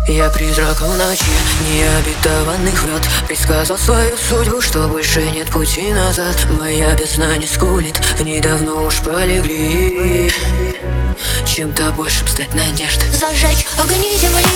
Я призрак в ночи необетованных врат. Предсказал свою судьбу, что больше нет пути назад. Моя бездна не скулит, в ней давно уж пролегли. Чем-то большим стать надежд. Зажечь огни земли.